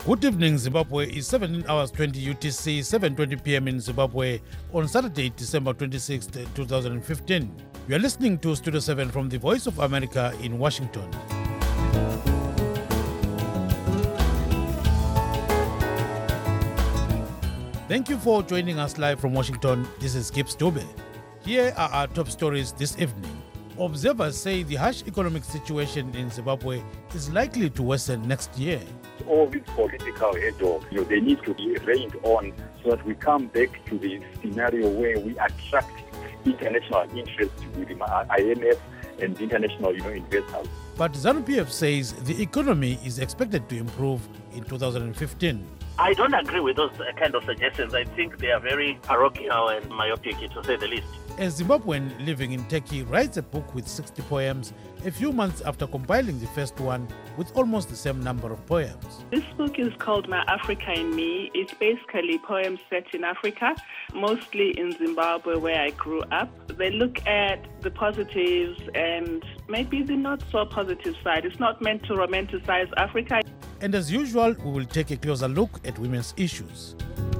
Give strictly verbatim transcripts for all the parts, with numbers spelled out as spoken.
Good evening, Zimbabwe. It's seventeen hours twenty U T C, seven twenty p m in Zimbabwe on Saturday, December twenty-sixth, twenty fifteen. You are listening to Studio seven from the Voice of America in Washington. Thank you for joining us live from Washington. This is Gibbs Dube. Here are our top stories this evening. Observers say the harsh economic situation in Zimbabwe is likely to worsen next year. All these political head-offs, you know, they need to be reined on so that we come back to the scenario where we attract international interest with the I M F and international, you know, investors. But ZANU-P F says the economy is expected to improve in two thousand fifteen. I don't agree with those kind of suggestions. I think they are very parochial and myopic, to say the least. A Zimbabwean living in Turkey writes a book with sixty poems a few months after compiling the first one with almost the same number of poems. This book is called My Africa in Me. It's basically poems set in Africa, mostly in Zimbabwe where I grew up. They look at the positives and maybe the not so positive side. It's not meant to romanticize Africa. And as usual, we will take a closer look at women's issues.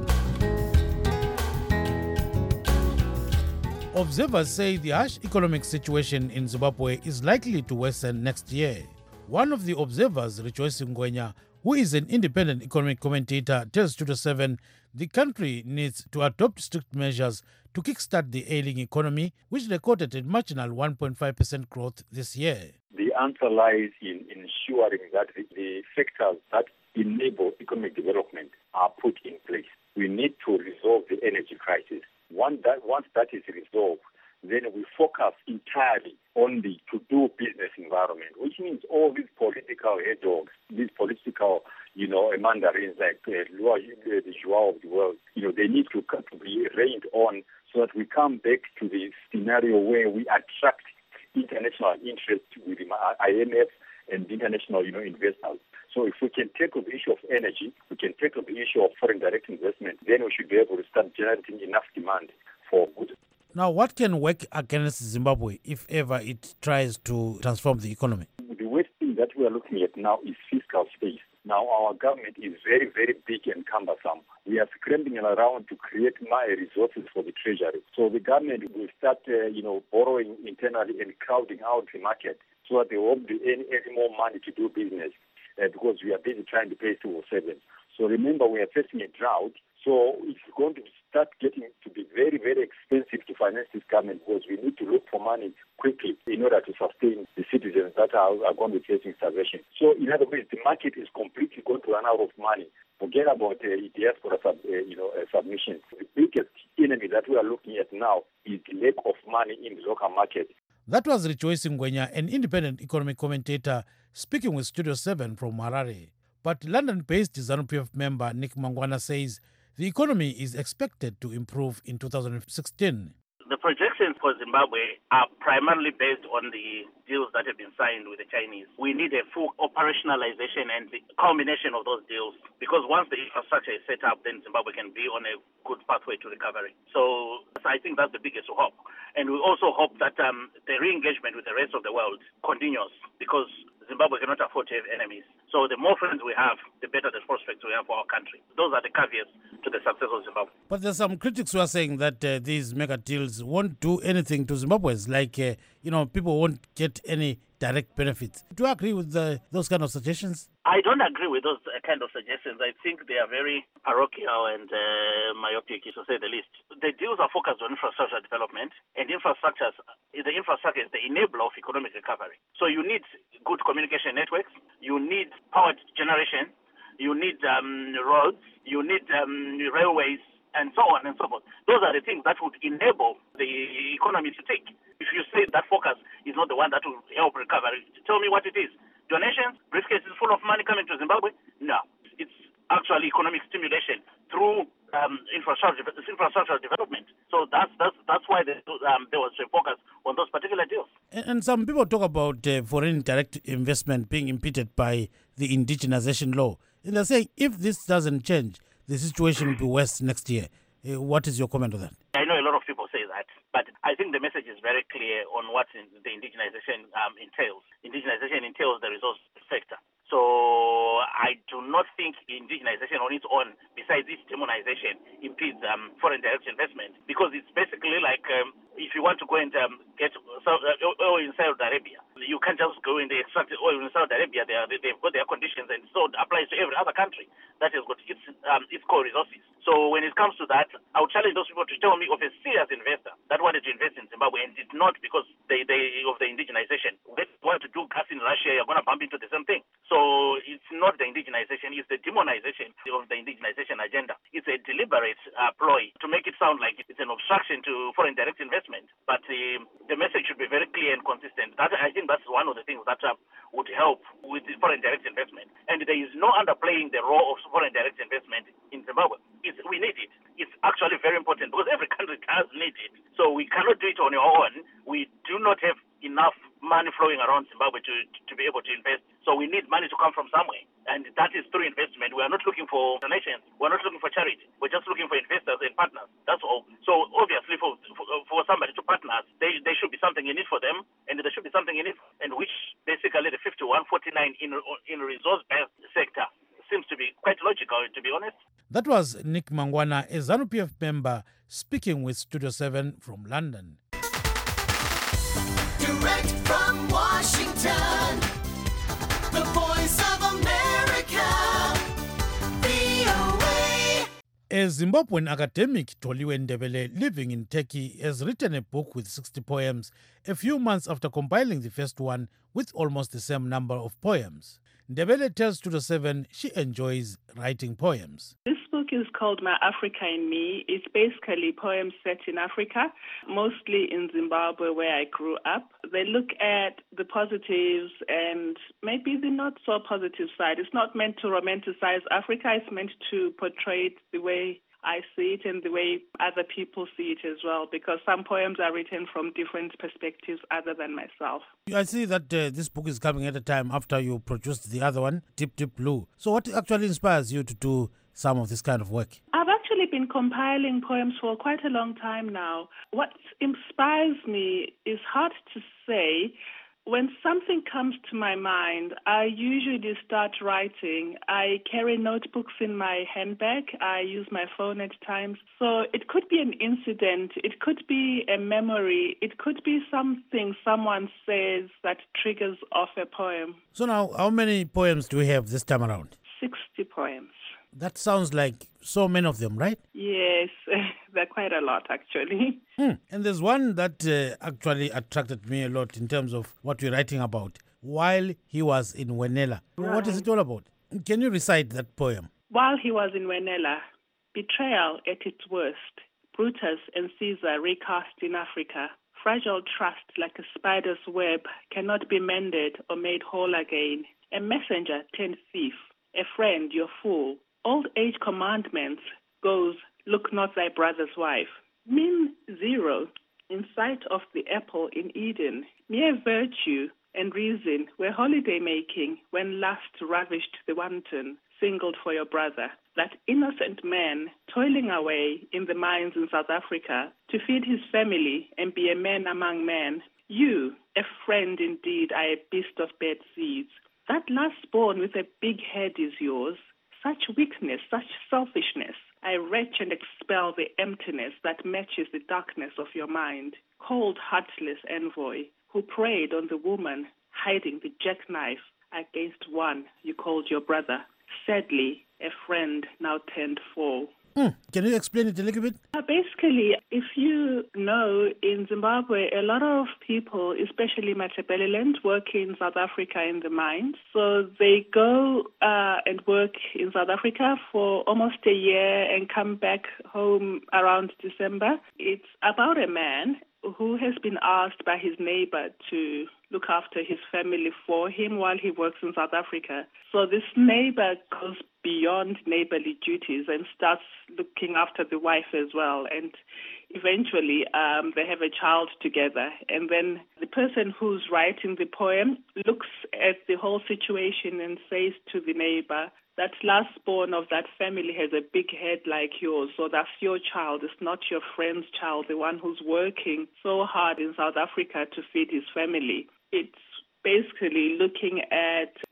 Observers say the harsh economic situation in Zimbabwe is likely to worsen next year. One of the observers, Rejoice Ngwenya, who is an independent economic commentator, tells Studio seven the country needs to adopt strict measures to kickstart the ailing economy, which recorded a marginal one point five percent growth this year. The answer lies in ensuring that the, the factors that enable economic development are put in place. We need to resolve the energy crisis. Once that, once that is resolved, then we focus entirely on the to-do business environment, which means all these political head dogs, these political, you know, mandarins like uh, the Joao of the world, you know, they need to, to be reined on so that we come back to the scenario where we attract international interest with the I M F and international, you know, investors. So if we can tackle the issue of energy, we can tackle the issue of foreign direct investment, then we should be able to start generating enough demand for goods. Now, what can work against Zimbabwe if ever it tries to transform the economy? The worst thing that we are looking at now is fiscal space. Now, our government is very, very big and cumbersome. We are scrambling around to create more resources for the treasury. So the government will start, uh, you know, borrowing internally and crowding out the market so that there won't be any, any more money to do business uh, because we are busy trying to pay civil servants. So remember, we are facing a drought. So it's going to start getting to be very, very expensive to finance this government because we need to look for money quickly in order to sustain the citizens that are, are going to be facing starvation. So in other words, the market is completely going to run out of money. Forget about uh, diaspora sub, uh, you know, uh, submission. The biggest enemy that we are looking at now is the lack of money in the local market. That was Rejoice Ngwenya, an independent economic commentator, speaking with Studio seven from Harare. But London-based ZANU-P F member Nick Mangwana says the economy is expected to improve in two thousand sixteen. The projections for Zimbabwe are primarily based on the deals that have been signed with the Chinese. We need a full operationalization and the culmination of those deals because once the infrastructure is set up, then Zimbabwe can be on a good pathway to recovery. So I think that's the biggest hope. And we also hope that um, the re-engagement with the rest of the world continues because Zimbabwe cannot afford to have enemies. So the more friends we have, the better the prospects we have for our country. Those are the caveats to the success of Zimbabwe. But there's some critics who are saying that uh, these mega deals won't do anything to Zimbabweans, like, uh, you know, people won't get any direct benefits. Do you agree with the, those kind of suggestions? I don't agree with those kind of suggestions. I think they are very parochial and uh, myopic, to say the least. The deals are focused on infrastructure development, and infrastructure, the infrastructure is the enabler of economic recovery. So you need good communication networks, you need power generation, you need um, roads, you need um, railways, and so on and so forth. Those are the things that would enable the economy to take. If you say that focus is not the one that will help recovery, tell me what it is. Donations, briefcases full of money coming to Zimbabwe? No. It's actually economic stimulation through um, infrastructure, infrastructure development. So that's that's that's why there, um, there was a focus on those particular deals. And, and some people talk about uh, foreign direct investment being impeded by the indigenization law. And they're saying if this doesn't change, the situation will be worse next year. Uh, what is your comment on that? I know a lot of people say that, but I think the message is very clear on what in the indigenization um, entails. Indigenization entails the resource sector. So I do not think indigenization on its own, besides its demonization, impedes um, foreign direct investment, because it's basically like um, if you want to go and um, get oil in Saudi Arabia, you can't just go and extract oil in Saudi Arabia. They are, they, they've got their conditions, and so it applies to every other country that has got its um, its core resources. So when it comes to that, I would challenge those people to tell me of a serious investor that wanted to invest in Zimbabwe and did not because they, they of the indigenization. They want to do gas in Russia, you're going to bump into the same thing. So it's not the indigenization, it's the demonization of the indigenization agenda. It's a deliberate uh, ploy to make it sound like it's an obstruction to foreign direct investment. But uh, the message should be very clear and consistent. That, I think that's one of the things that uh, would help with the foreign direct investment. And there is no underplaying the role of foreign direct investment in Zimbabwe. It's, we need it. It's actually very important because every country does need it. So we cannot do it on our own. We do not have enough money flowing around Zimbabwe to, to be able to invest. So we need money to come from somewhere. And that is through investment. We are not looking for donations. We're not looking for charity. We're just looking for investors and partners. That's all. So obviously for for, for somebody to partner us, there, there should be something in it for them, and there should be something in it, and which basically the fifty-one forty-nine in, in resource-based sector seems to be quite logical, to be honest. That was Nick Mangwana, a ZANU-P F member, speaking with Studio seven from London. Direct from Washington, the voice of America, V O A. A Zimbabwean academic, Toliwe Ndebele, living in Turkey, has written a book with sixty poems a few months after compiling the first one with almost the same number of poems. Ndebele tells Studio seven she enjoys writing poems. This book is called My Africa in Me. It's basically poems set in Africa, mostly in Zimbabwe where I grew up. They look at the positives and maybe the not so positive side. It's not meant to romanticize Africa. It's meant to portray it the way I see it and the way other people see it as well, because some poems are written from different perspectives other than myself. I see that uh, this book is coming at a time after you produced the other one, Deep Deep Blue. So what actually inspires you to do some of this kind of work? I've actually been compiling poems for quite a long time now. What inspires me is hard to say. When something comes to my mind, I usually start writing. I carry notebooks in my handbag. I use my phone at times. So it could be an incident. It could be a memory. It could be something someone says that triggers off a poem. So now, how many poems do we have this time around? sixty poems. That sounds like so many of them, right? Yes, they're quite a lot, actually. Hmm. And there's one that uh, actually attracted me a lot in terms of what you're writing about. While he was in Wenela. Right. What is it all about? Can you recite that poem? While he was in Wenela, betrayal at its worst, Brutus and Caesar recast in Africa. Fragile trust like a spider's web cannot be mended or made whole again. A messenger turned thief, a friend your fool. Old age commandments goes, look not thy brother's wife. Mean zero, in sight of the apple in Eden. Mere virtue and reason were holiday making when lust ravished the wanton, singled for your brother. That innocent man toiling away in the mines in South Africa to feed his family and be a man among men. You, a friend indeed, are a beast of bad seeds. That last born with a big head is yours. Such weakness, such selfishness. I retch and expel the emptiness that matches the darkness of your mind. Cold, heartless envoy who preyed on the woman hiding the jackknife against one you called your brother. Sadly, a friend now turned foe. Hmm. Can you explain it a little bit? Uh, basically, if you know, in Zimbabwe, a lot of people, especially Matabeleland, work in South Africa in the mines. So they go uh, and work in South Africa for almost a year and come back home around December. It's about a man who has been asked by his neighbor to look after his family for him while he works in South Africa. So this neighbor goes beyond neighborly duties and starts looking after the wife as well. And eventually um, they have a child together. And then the person who's writing the poem looks at the whole situation and says to the neighbor, that last born of that family has a big head like yours, so that's your child. It's not your friend's child, the one who's working so hard in South Africa to feed his family. It's basically looking at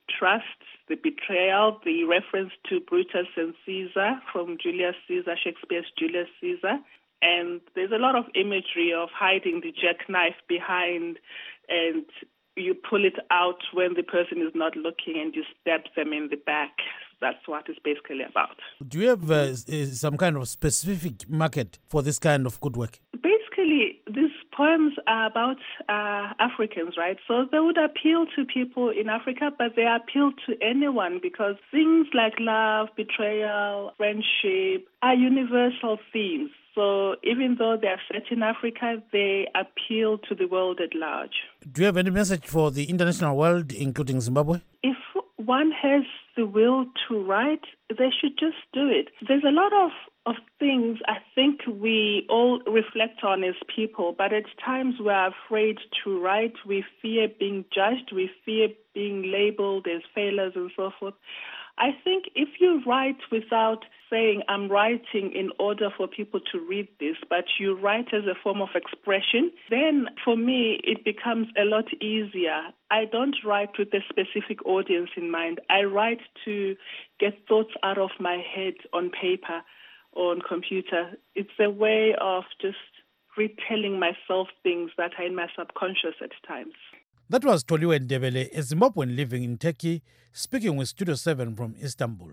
trust, the betrayal, the reference to Brutus and Caesar from Julius Caesar, Shakespeare's Julius Caesar. And there's a lot of imagery of hiding the jackknife behind, and you pull it out when the person is not looking and you stab them in the back. That's what it's basically about. Do you have uh, some kind of specific market for this kind of good work? Basically, these poems are about uh, Africans, right? So they would appeal to people in Africa, but they appeal to anyone because things like love, betrayal, friendship are universal themes. So even though they are set in Africa, they appeal to the world at large. Do you have any message for the international world, including Zimbabwe? If one has the will to write, they should just do it. There's a lot of, of things I think we all reflect on as people, but at times we're afraid to write. We fear being judged. We fear being labeled as failures and so forth. I think if you write without saying, I'm writing in order for people to read this, but you write as a form of expression, then for me it becomes a lot easier. I don't write with a specific audience in mind. I write to get thoughts out of my head on paper or on computer. It's a way of just retelling myself things that are in my subconscious at times. That was Toliwe Ndebele, a Zimbabwean living in Turkey, speaking with Studio seven from Istanbul.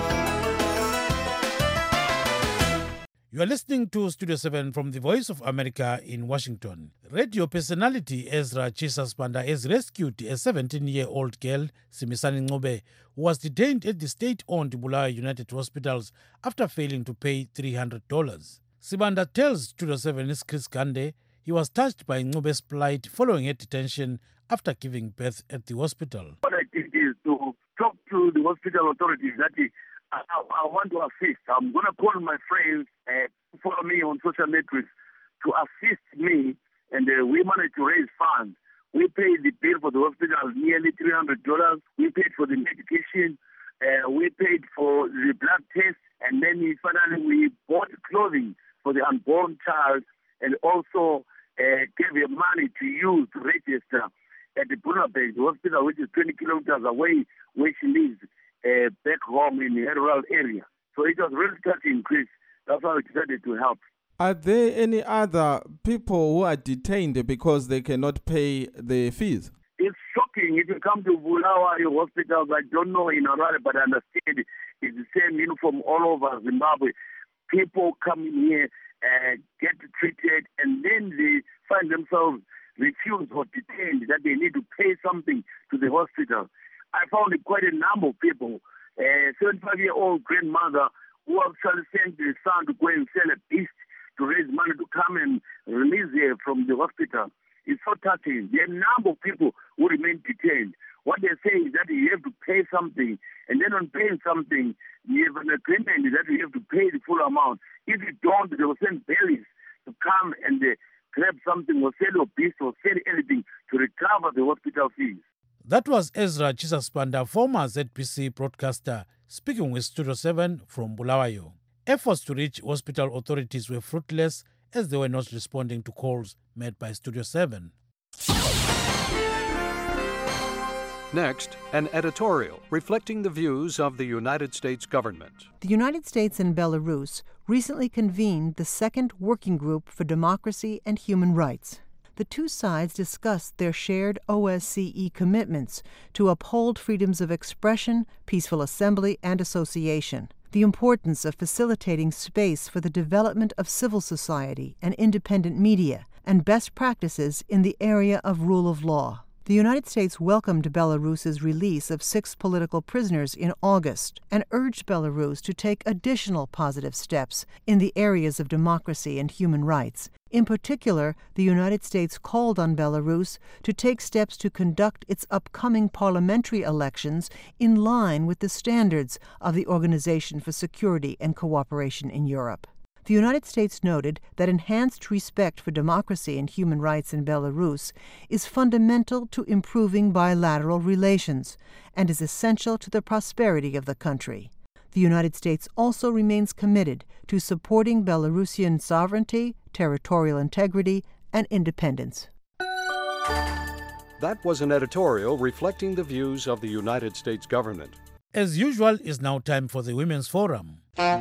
You are listening to Studio seven from the Voice of America in Washington. Radio personality Ezra Chisaspanda has rescued a seventeen-year-old girl, Simisani Ngobe, who was detained at the state-owned Bulawayo United Hospitals after failing to pay three hundred dollars. Sibanda tells Studio seven's Chris Gande he was touched by Ngobe's plight following her detention after giving birth at the hospital. What I did is to talk to the hospital authorities that I, I, I want to assist. I'm going to call my friends uh, follow me on social networks to assist me, and uh, we managed to raise funds. We paid the bill for the hospital, nearly three hundred dollars. We paid for the medication. Uh, we paid for the blood test, and then we, finally we bought clothing for the unborn child, and also uh, gave her money to use to register at the Bunabase hospital, which is twenty kilometers away, where she lives uh, back home in the rural area. So it was really touching, Chris. That's why we decided to help. Are there any other people who are detained because they cannot pay the fees? It's shocking. If you come to Bulawayo hospitals, I don't know in Harare, but I understand it's the same uniform all over Zimbabwe. People come in here, uh, get treated, and then they find themselves refused or detained, that they need to pay something to the hospital. I found quite a number of people, a seventy-five-year-old grandmother who actually sent the son to go and sell a beast to raise money to come and release her from the hospital. It's so touching. There are a number of people who remain detained. What they say is that you have to pay something, and then on paying something, you have an agreement that you have to pay the full amount. If you don't, they will send bailiffs to come and uh, grab something or sell a beast or sell anything to recover the hospital fees. That was Ezra Chisaspanda, former Z B C broadcaster, speaking with Studio seven from Bulawayo. Efforts to reach hospital authorities were fruitless as they were not responding to calls made by Studio seven. Next, an editorial reflecting the views of the United States government. The United States and Belarus recently convened the Second Working Group for Democracy and Human Rights. The two sides discussed their shared O S C E commitments to uphold freedoms of expression, peaceful assembly, and association, the importance of facilitating space for the development of civil society and independent media, and best practices in the area of rule of law. The United States welcomed Belarus's release of six political prisoners in August and urged Belarus to take additional positive steps in the areas of democracy and human rights. In particular, the United States called on Belarus to take steps to conduct its upcoming parliamentary elections in line with the standards of the Organization for Security and Cooperation in Europe. The United States noted that enhanced respect for democracy and human rights in Belarus is fundamental to improving bilateral relations and is essential to the prosperity of the country. The United States also remains committed to supporting Belarusian sovereignty, territorial integrity, and independence. That was an editorial reflecting the views of the United States government. As usual, it's now time for the Women's Forum.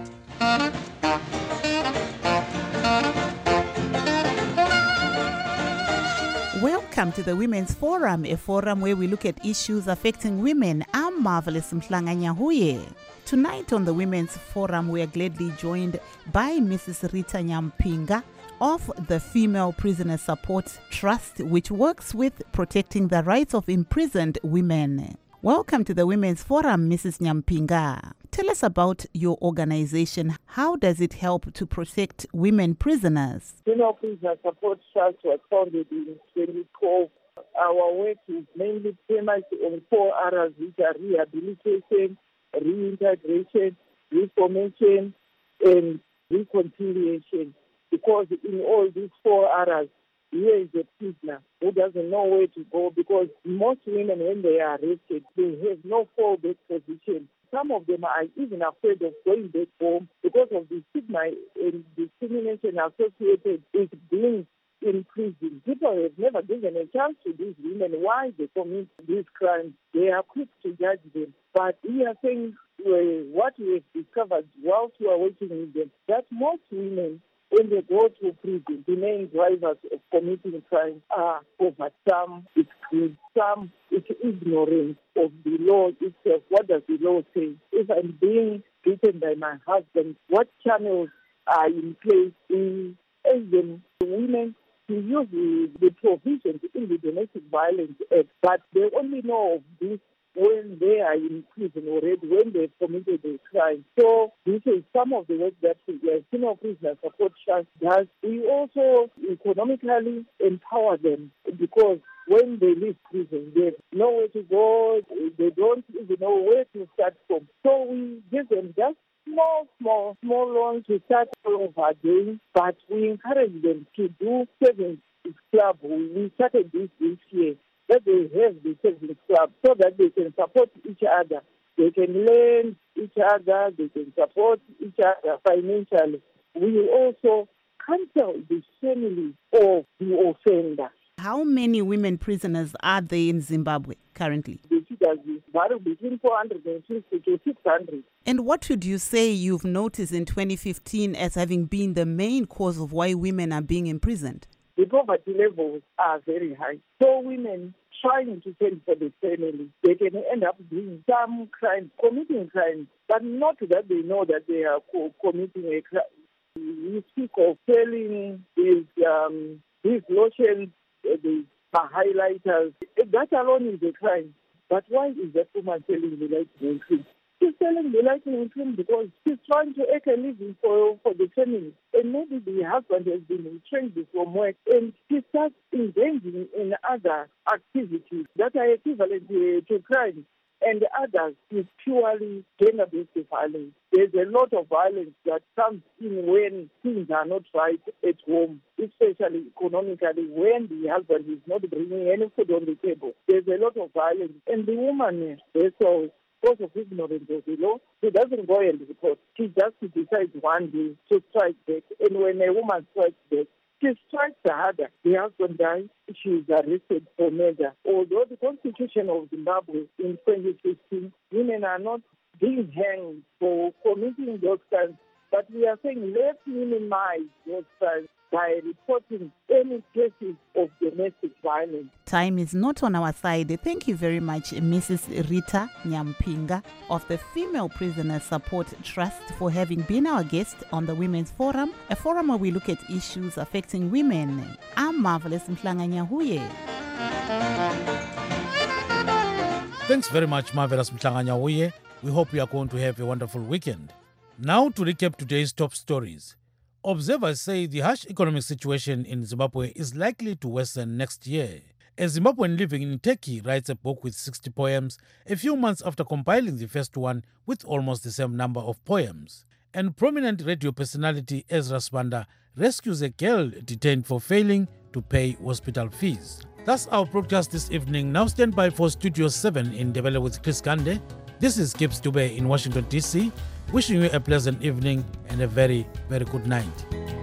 Welcome to the Women's Forum, a forum where we look at issues affecting women. I'm Marvelous Mhlanganyahuye. Tonight on the Women's Forum, we are gladly joined by Missus Rita Nyampinga of the Female Prisoner Support Trust, which works with protecting the rights of imprisoned women. Welcome to the Women's Forum, Missus Nyampinga. Tell us about your organization. How does it help to protect women prisoners? Female Prisoner Support Trust was founded in twenty twelve. Our work is mainly premised on four areas, which are rehabilitation, reintegration, reformation, and reconciliation. Because in all these four areas, here is a prisoner who doesn't know where to go, because most women, when they are arrested, they have no fallback position. Some of them are even afraid of going back home because of the stigma and discrimination associated with being in prison. People have never given a chance to these women why they commit these crimes. They are quick to judge them. But we are saying uh, what we have discovered whilst we are working with them, that most women, when they go to prison, the main drivers of committing crime are poverty. Some it's greed, some it's ignorance of the law itself. What does the law say? If I'm being beaten by my husband, what channels are in place in them women to use the, the provisions in the Domestic Violence Act, but they only know of this when they are in prison already, when they've committed a crime. So this is some of the work that the Female Prisoner Support Trust does. We also economically empower them, because when they leave prison, they have nowhere to go, they don't even know where to start from. So we give them just small, small, small loans to start all over again, but we encourage them to do savings club. We started this this year, that they have the savings club so that they can support each other. They can learn each other, they can support each other financially. We also counsel the family of the offender. How many women prisoners are there in Zimbabwe currently? The figures vary between four hundred fifty to six hundred. And what would you say you've noticed in twenty fifteen as having been the main cause of why women are being imprisoned? The poverty levels are very high. So women trying to fend for the family, they can end up doing some crimes, committing crimes, but not that they know that they are co- committing a crime. We speak of selling these, um, these lotions, uh, these highlighters. That alone is a crime. But why is that woman selling the lightning cream? She's selling the lightning cream because she's trying to make a living for, for the family. And maybe the husband has been retrenched from work and she starts engaging in other activities that are equivalent to, to crime. And others is purely gender-based violence. There's a lot of violence that comes in when things are not right at home, especially economically, when the husband is not bringing any food on the table. There's a lot of violence. And the woman, also, because of ignorance of the law, she doesn't go and report. She just decides one day to strike back. And when a woman strikes back, she strikes harder. The husband dies, she is arrested for murder. Although the Constitution of Zimbabwe in twenty fifteen, women are not being hanged for committing those crimes, but we are saying let's minimize those crimes by reporting any cases of domestic violence. Time is not on our side. Thank you very much, Missus Rita Nyampinga of the Female Prisoner Support Trust, for having been our guest on the Women's Forum, a forum where we look at issues affecting women. I'm Marvelous Mhlanganyahuye. Thanks very much, Marvelous Mhlanganyahuye. We hope you are going to have a wonderful weekend. Now to recap today's top stories. Observers say the harsh economic situation in Zimbabwe is likely to worsen next year. A Zimbabwean living in Turkey writes a book with sixty poems a few months after compiling the first one with almost the same number of poems. And prominent radio personality Ezra Spanda rescues a girl detained for failing to pay hospital fees. That's our broadcast this evening. Now stand by for Studio seven in Ndebele with Chris Gande. This is Gibbs Dube in Washington, D C, wishing you a pleasant evening and a very, very good night.